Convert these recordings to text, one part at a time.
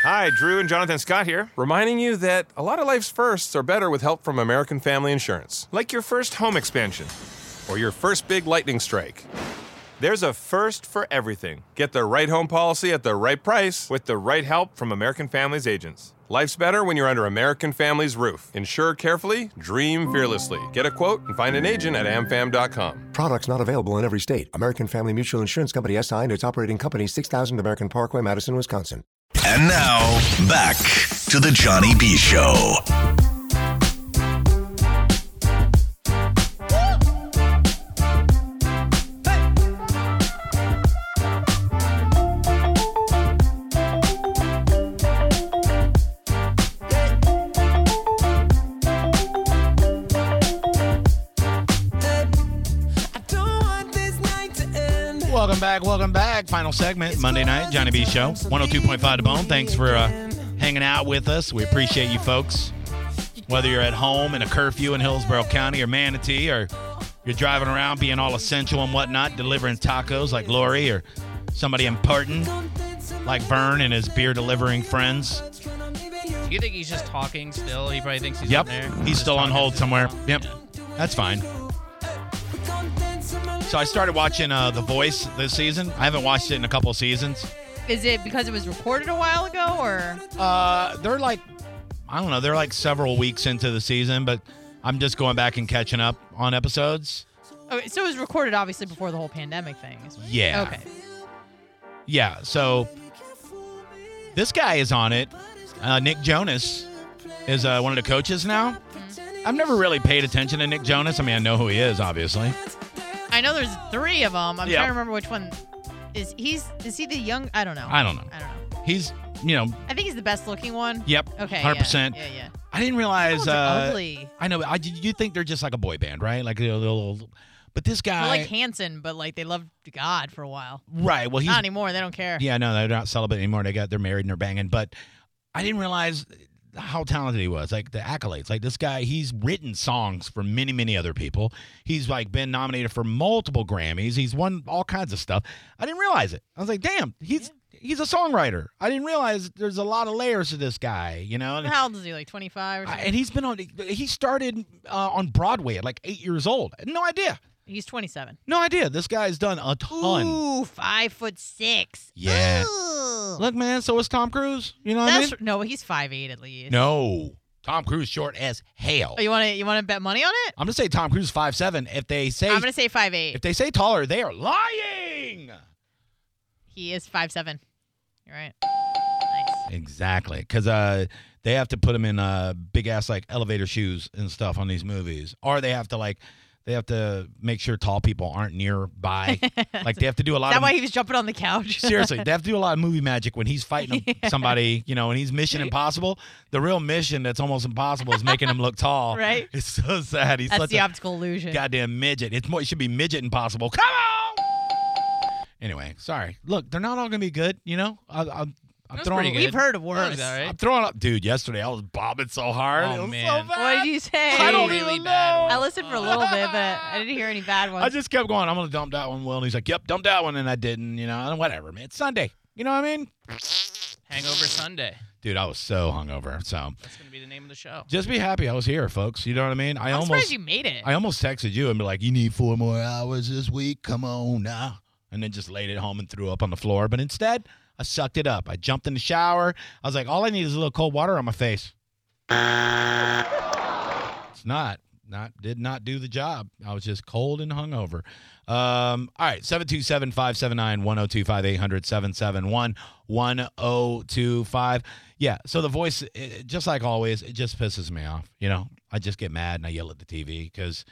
Hi, Drew and Jonathan Scott here, reminding you that a lot of life's firsts are better with help from American Family Insurance. Like your first home expansion or your first big lightning strike. There's a first for everything. Get the right home policy at the right price with the right help from American Family's agents. Life's better when you're under American Family's roof. Insure carefully, dream fearlessly. Get a quote and find an agent at amfam.com. Products not available in every state. American Family Mutual Insurance Company SI and its operating company 6000 American Parkway, Madison, Wisconsin. And now, back to the Johnny B. Show. Welcome back. Final segment, Monday night, Johnny B. Show, 102.5 The Bone. Thanks for hanging out with us. We appreciate you folks. Whether you're at home in a curfew in Hillsborough County or Manatee, or you're driving around being all essential and whatnot, delivering tacos like Lori, or somebody important like Vern and his beer-delivering friends. Do you think he's just talking still? He probably thinks he's Yep, in there. he's still on hold somewhere. Yep, that's fine. So I started watching The Voice this season. I haven't watched it in a couple of seasons. Is it because it was recorded a while ago, or? They're like, I don't know, they're like several weeks into the season, but I'm just going back and catching up on episodes. Okay, so it was recorded obviously before the whole pandemic thing. Yeah. Okay. Yeah, so this guy is on it. Nick Jonas is one of the coaches now. Mm-hmm. I've never really paid attention to Nick Jonas. I mean, I know who he is, obviously. I know there's 3 of them. I'm trying to remember which one is. Is he the young? I don't know. I don't know. He's, I think he's the best looking one. Yep. Okay. 100%. Yeah. I didn't realize. Ugly. I know. You think they're just like a boy band, right? Like a little. But this guy. They're like Hanson, but like they loved God for a while. Right. Well, he's not anymore. They don't care. Yeah, no, they're not celibate anymore. They're married and they're banging. But I didn't realize how talented he was, like the accolades. Like this guy, he's written songs for many, many other people. He's like been nominated for multiple Grammys. He's won all kinds of stuff. I didn't realize it. I was like, damn, he's a songwriter. I didn't realize there's a lot of layers to this guy, And how old is he? Like 25 or something? And he started on Broadway at like 8 years old. I had no idea. He's 27. No idea. This guy's done a ton. Ooh, 5'6". Yeah. Ooh. Look, man, so is Tom Cruise. You know what I mean? No, he's 5'8" at least. No. Tom Cruise short as hell. Oh, you want to bet money on it? I'm going to say Tom Cruise 5'7". If they say I'm going to say 5'8". If they say taller, they are lying. He is 5'7". You're right. Nice. Exactly. Because they have to put him in big ass like elevator shoes and stuff on these movies. Or they have to make sure tall people aren't nearby. Like they have to do a lot. Is that why he was jumping on the couch? Seriously, they have to do a lot of movie magic when he's fighting somebody, and he's Mission Impossible. The real mission that's almost impossible is making him look tall. Right? It's so sad. He's that's such the a optical illusion. goddamn midget. It should be Midget Impossible. Come on! Anyway, sorry. Look, they're not all going to be good, I'm throwing. pretty good. We've heard of worse. Right? I'm throwing up. Dude, yesterday I was bobbing so hard. Oh, it was man. so bad. What did you say? I don't really even bad know. one. I listened for a little bit, but I didn't hear any bad ones. I just kept going. I'm going to dump that one, Will. And he's like, yep, dump that one. And I didn't, and whatever, man. It's Sunday. You know what I mean? Hangover Sunday. Dude, I was so hungover. So That's going to be the name of the show. just be happy I was here, folks. You know what I mean? I'm surprised you made it. I almost texted you and be like, you need 4 more hours this week. Come on now. And then just laid it home and threw up on the floor. But instead, I sucked it up. I jumped in the shower. I was like, all I need is a little cold water on my face. It's did not do the job. I was just cold and hungover. All right, 727-579-1025, 800-771-1025. Yeah, so The Voice, just like always, it just pisses me off. I just get mad and I yell at the TV because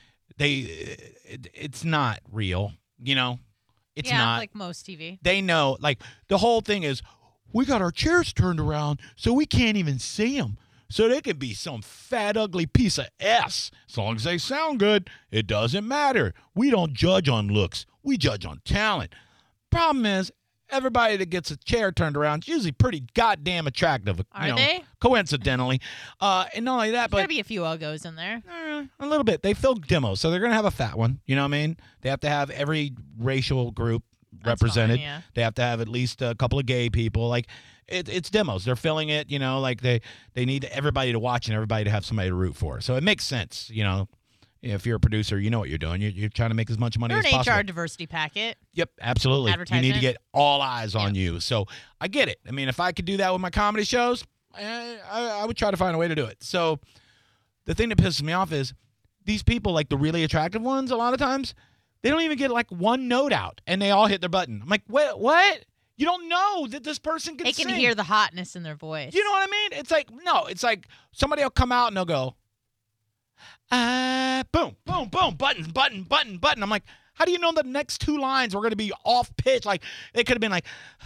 it's not real, It's not. like most TV. They know, like, the whole thing is, we got our chairs turned around so we can't even see them. So they could be some fat, ugly piece of S. As long as they sound good, it doesn't matter. We don't judge on looks. We judge on talent. Problem is, everybody that gets a chair turned around is usually pretty goddamn attractive. Are they? Coincidentally. And not only that, There's but got to be a few uggos in there. a little bit. They fill demos, so they're going to have a fat one. You know what I mean? They have to have every racial group That's represented. fine, yeah. They have to have at least a couple of gay people. Like, it's demos. They're filling it, like they need everybody to watch and everybody to have somebody to root for. So it makes sense, If you're a producer, you know what you're doing. You're trying to make as much money as possible. You're an HR diversity packet. Yep, absolutely. You Advertisement. need to get all eyes on you. So I get it. I mean, if I could do that with my comedy shows, I would try to find a way to do it. So the thing that pisses me off is these people, like the really attractive ones, a lot of times, they don't even get like one note out, and they all hit their button. I'm like, what? You don't know that this person can sing. They can hear the hotness in their voice. You know what I mean? It's like, no, it's like somebody will come out and they'll go, boom, boom, boom, button. I'm like, how do you know the next two lines were going to be off pitch? Like, they could have been like,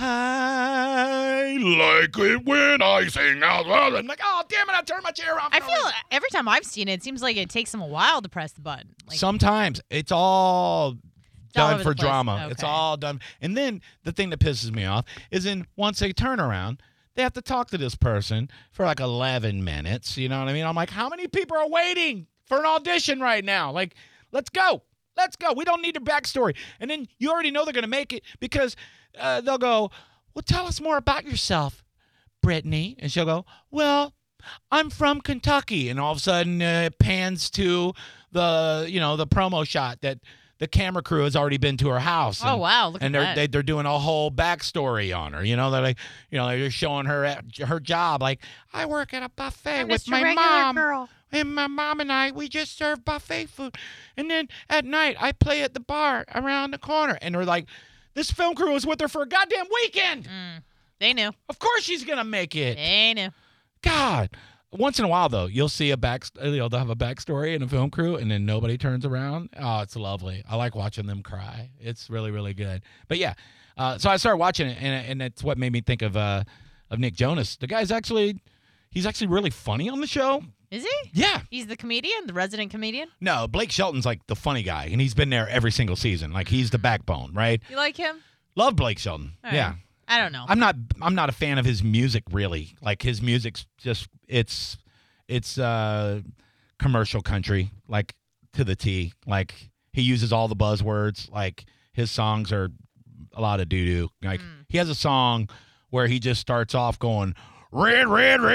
I like it when I sing out loud. I'm like, oh, damn it, I turned my chair off. I feel every time I've seen it seems like it takes them a while to press the button. Like, sometimes it's all done for drama. Okay. It's all done. And then the thing that pisses me off is once they turn around, they have to talk to this person for like 11 minutes. You know what I mean? I'm like, how many people are waiting for an audition right now? Like, let's go. We don't need a backstory. And then you already know they're going to make it because they'll go, well, tell us more about yourself, Brittany. And she'll go, well, I'm from Kentucky. And all of a sudden it pans to the promo shot that the camera crew has already been to her house. Oh, wow. Look at that. And they're doing a whole backstory on her. They're like, they're showing her her job. Like, I work at a buffet with my mom. Girl. And my mom and I, we just serve buffet food. And then at night, I play at the bar around the corner. And they're like, this film crew was with her for a goddamn weekend. They knew. Of course she's going to make it. They knew. God. Once in a while, though, you'll see they'll have a backstory in a film crew, and then nobody turns around. Oh, it's lovely. I like watching them cry. It's really, really good. But yeah, so I started watching it, and that's what made me think of Nick Jonas. The guy's he's actually really funny on the show. Is he? Yeah. He's the comedian, the resident comedian? No, Blake Shelton's like the funny guy, and he's been there every single season. Like, he's the backbone, right? You like him? Love Blake Shelton. All right. Yeah. I don't know. I'm not a fan of his music, really. Like, his music's just it's commercial country, like, to the T. Like, he uses all the buzzwords. Like, his songs are a lot of doo-doo. Like, he has a song where he just starts off going, red,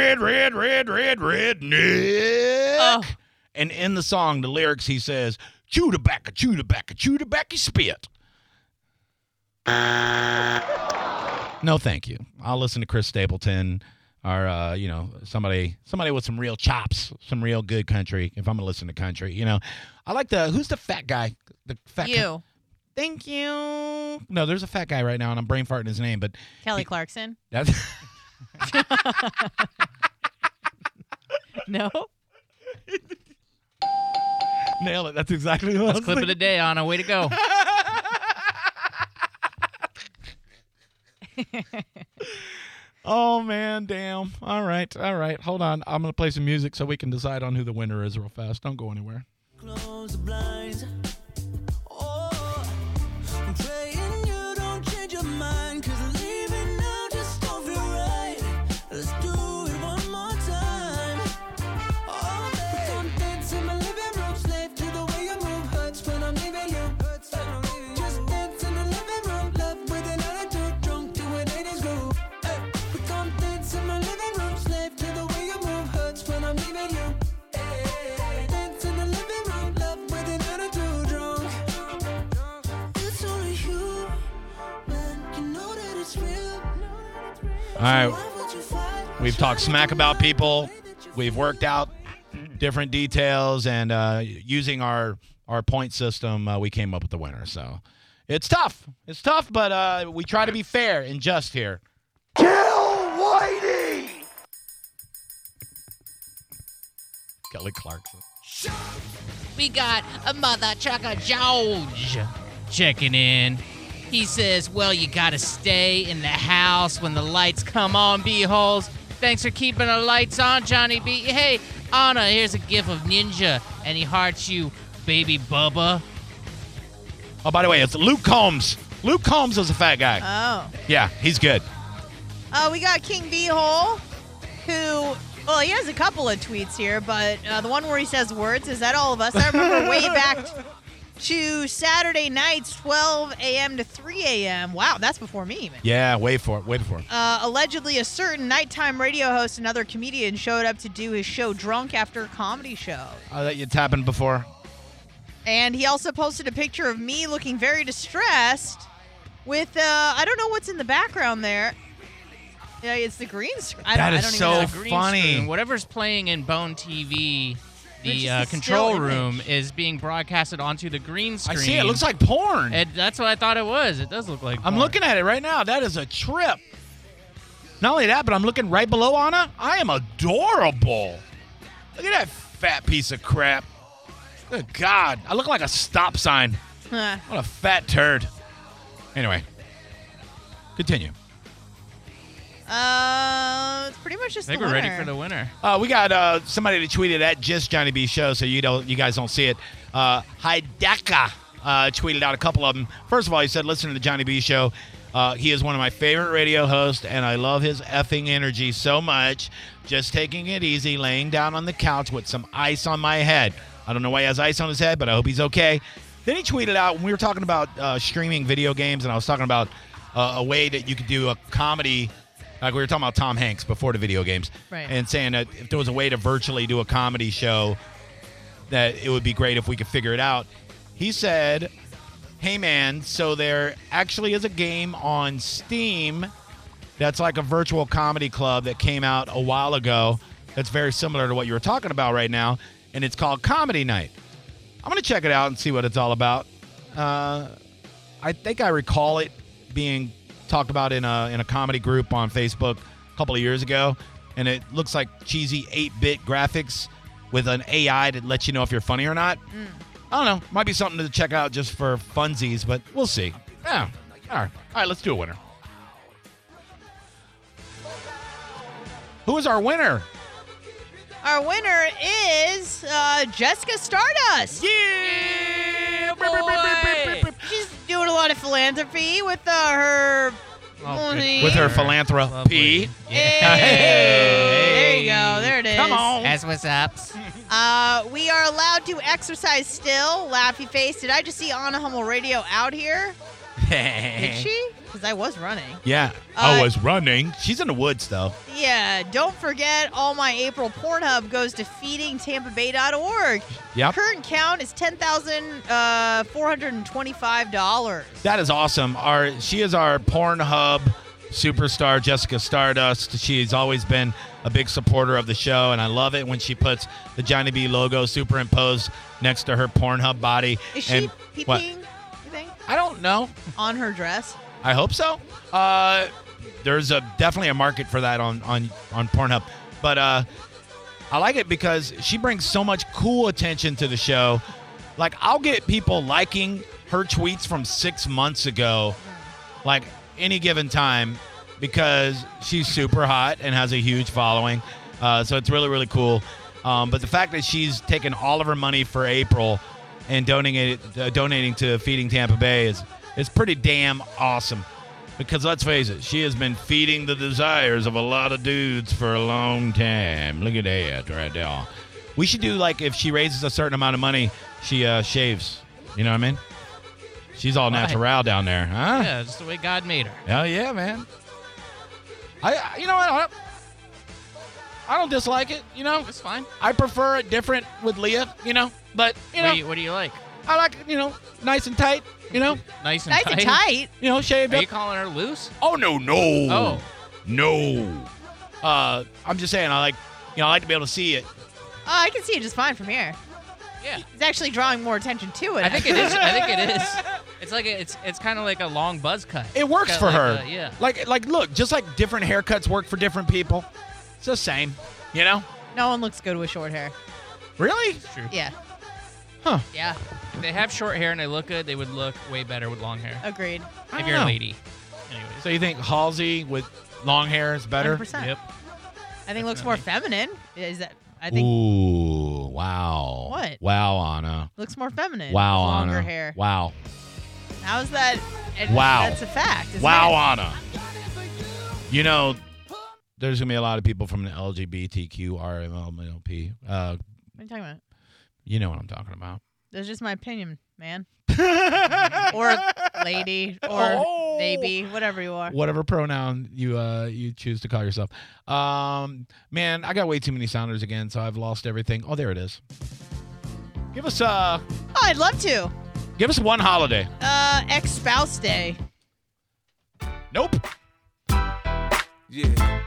Nick. Oh. And in the song, the lyrics, he says, chew tobacco, spit. No, thank you. I'll listen to Chris Stapleton or, somebody with some real chops, some real good country, if I'm going to listen to country. I like who's the fat guy? The fat You. Thank you. No, there's a fat guy right now, and I'm brain farting his name, but Kelly Clarkson? That's No? Nail it. That's exactly what I was Clip of the day, Anna. Way to go. Oh, man, damn. All right. Hold on. I'm going to play some music so we can decide on who the winner is real fast. Don't go anywhere. Close the blinds. Oh, I'm praying you don't change your mind, 'cause leaving now just don't feel right. Let's do it one more time. Oh, babe, I'm dancing in my living room, slave to the way you move. Hurts when I'm leaving you. Just dance in the living room, love with an attitude, drunk to an 80s groove. We come dance in my living room, slave to the way you move. Hurts when I'm leaving you. Dance in the living room, love with an attitude, drunk. It's only you, man. You know that it's real. All right. Why would you fight? We've talked smack about people. We've worked out different details, and using our point system, we came up with the winner. So it's tough. It's tough, but we try to be fair and just here. Kill Whitey! Kelly Clarkson. We got a mother trucker George checking in. He says, well, you gotta stay in the house when the lights come on, B-holes. Thanks for keeping the lights on, Johnny B. Hey, Anna, here's a gif of Ninja, and he hearts you, baby Bubba. Oh, by the way, it's Luke Combs. Luke Combs is a fat guy. Oh. Yeah, he's good. We got King B-hole, who, well, he has a couple of tweets here, but the one where he says words, is that all of us? I remember way back to Saturday nights, 12 a.m. to 3 a.m. Wow, that's before me even. Yeah, wait for it. Allegedly, a certain nighttime radio host and other comedian showed up to do his show drunk after a comedy show. It's happened before. And he also posted a picture of me looking very distressed with, I don't know what's in the background there. Yeah, it's the green screen. That is I don't so even know. Green funny. screen. Whatever's playing in Bone TV, It's the just a control still room image. is being broadcasted onto the green I screen. see it. It looks like porn. That's what I thought it was. It does look like I'm porn. looking at it right now. That is a trip. Not only that, but I'm looking right below Anna. I am adorable. Look at that fat piece of crap. Good God. I look like a stop sign. Huh. What a fat turd. Anyway, continue. It's pretty much just I think the we're ready winner. for the winner. We got somebody that tweeted at Just Johnny B Show, so you guys don't see it. Hideka tweeted out a couple of them. First of all, he said, "Listen to the Johnny B Show. He is one of my favorite radio hosts, and I love his effing energy so much. Just taking it easy, laying down on the couch with some ice on my head. I don't know why he has ice on his head, but I hope he's okay." Then he tweeted out when we were talking about streaming video games, and I was talking about a way that you could do a comedy. Like we were talking about Tom Hanks before the video games, Right. and saying that if there was a way to virtually do a comedy show, that it would be great if we could figure it out. He said, "Hey man, so there actually is a game on Steam that's like a virtual comedy club that came out a while ago that's very similar to what you were talking about right now, and it's called Comedy Night. I'm going to check it out and see what it's all about." I think I recall it being talked about in a comedy group on Facebook a couple of years ago, and it looks like cheesy 8-bit graphics with an AI that lets you know if you're funny or not. I don't know. Might be something to check out just for funsies, but we'll see. Yeah. All right, let's do a winner. Who is our winner? Our winner is Jessica Stardust. Yeah! She's doing a lot of philanthropy with her money. With her philanthropy. Hey. There you go. There it is. Come on. That's what's up. We are allowed to exercise still. Laughy face. Did I just see Anna Hummel Radio out here? Did she? Because I was running. Yeah. I was running. She's in the woods, though. Yeah. Don't forget, all my April Pornhub goes to feedingtampabay.org. Yep. Current count is $10,425. That is awesome. She is our Pornhub superstar, Jessica Stardust. She's always been a big supporter of the show, and I love it when she puts the Johnny B logo superimposed next to her Pornhub body. Is she peeing, you think, I don't know. on her dress? I hope so. There's definitely a market for that on Pornhub. But I like it because she brings so much cool attention to the show. Like, I'll get people liking her tweets from 6 months ago, like any given time, because she's super hot and has a huge following. So it's really, really cool. But the fact that she's taken all of her money for April and donating to Feeding Tampa Bay is pretty damn awesome. Because let's face it, she has been feeding the desires of a lot of dudes for a long time. Look at that right there. We should do, like, if she raises a certain amount of money, she shaves. You know what I mean? She's all natural down there, huh? Yeah, just the way God made her. Hell yeah, man. You know what? I don't dislike it, you know? It's fine. I prefer it different with Leah, you know? But, you know, What do you like? I like it, you know, nice and tight, you know? Nice and Nice tight. and tight. You know, shaved Are up. you calling her loose? Oh, no. Oh. No. I'm just saying, I like to be able to see it. Oh, I can see it just fine from here. Yeah. It's actually drawing more attention to it. I think it is. It's like it's kind of like a long buzz cut. It works It's for got her. like yeah. Like, look, just like different haircuts work for different people. It's the same, you know? No one looks good with short hair. Really? It's true. Yeah. Huh. Yeah. If they have short hair and they look good, they would look way better with long hair. Agreed. If you're a lady. Anyways. So you think Halsey with long hair is better? 100%. Yep. I think it looks more feminine. Is that? I think Ooh, wow. What? Wow, Anna. looks more feminine. Wow, Longer Anna. hair. Wow. How's that? Wow. That's a fact. Isn't Wow, it? Anna. You know, there's going to be a lot of people from the LGBTQRMLP. What are you talking about? You know what I'm talking about. That's just my opinion, man. Or lady, or maybe, whatever you are. Whatever pronoun you choose to call yourself. Man, I got way too many sounders again, so I've lost everything. Oh, there it is. Give us Oh, I'd love to. Give us one holiday. Ex-spouse day. Nope. Yeah.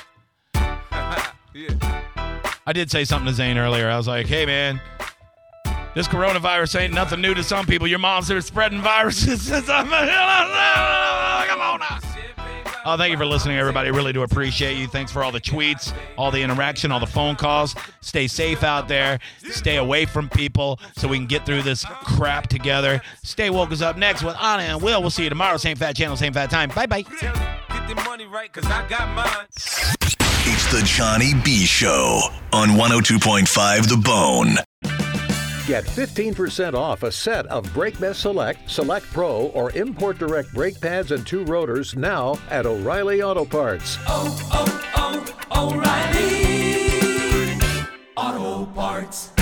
Yeah. I did say something to Zane earlier. I was like, hey, man, this coronavirus ain't nothing new to some people. Your moms are spreading viruses. Come on now. Oh, thank you for listening, everybody. Really do appreciate you. Thanks for all the tweets, all the interaction, all the phone calls. Stay safe out there. Stay away from people so we can get through this crap together. Stay Woke is up next with Anna and Will. We'll see you tomorrow. Same fat channel, same fat time. Bye-bye. Get the money right, because I got mine. It's the Johnny B Show on 102.5 The Bone. Get 15% off a set of BrakeMess Select, Select Pro, or Import Direct brake pads and 2 rotors now at O'Reilly Auto Parts. O'Reilly Auto Parts.